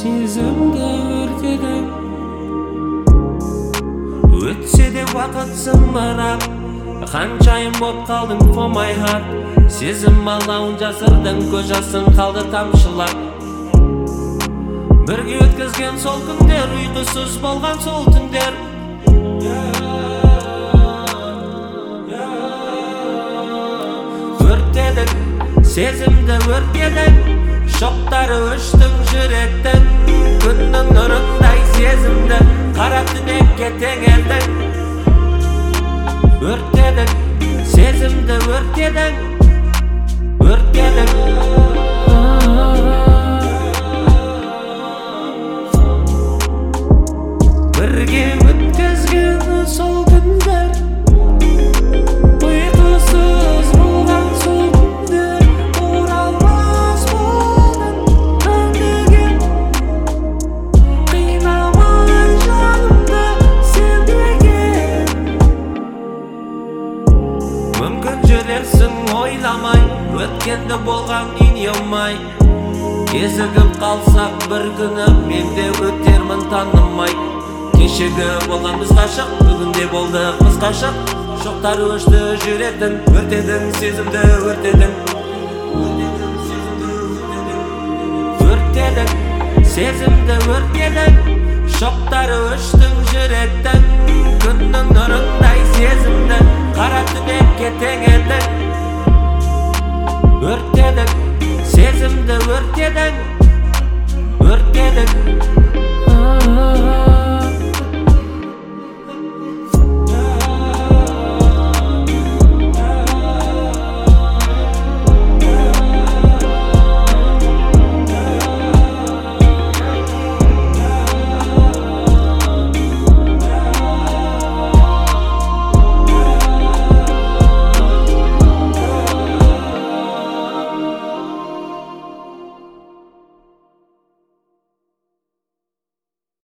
сезімді өртедің. Өтсе де уақыт зымырап, қаншайым боп қалдың for my heart. Сезім алауын жасырдың, көз жасың қалды тамшылап. Бірге өткізген сол күндер, ұйқысыз болған сол түндер. Өртедің, сезімді өртедің, шоқтары өштің жүректің. Күннің нұрындай сезімді қара түнекке теңелдің. Өртедің, сезімді өртедің, өртедің. Бірге өткізген сол күндер, ұйқысыз болған сол күндер. Оралмас болдың өңдеге, қинамаған жанымды сен деген. Мүмкін жүрерсің ойламай, өткенді болған инемай. Кезігіп қалсақ бір күні, мен де өтермін танымай. Кешегі болған біз қашық, бүгінде болдық біз қашық. Шоқтары өшті жүректің, өртедің, сезімді өртедің. Өртедің, сезімді өртедің, шоқтары өштің жүректің. Күннің нұрындай сезімді қара түнекке теңедің. Өртедің,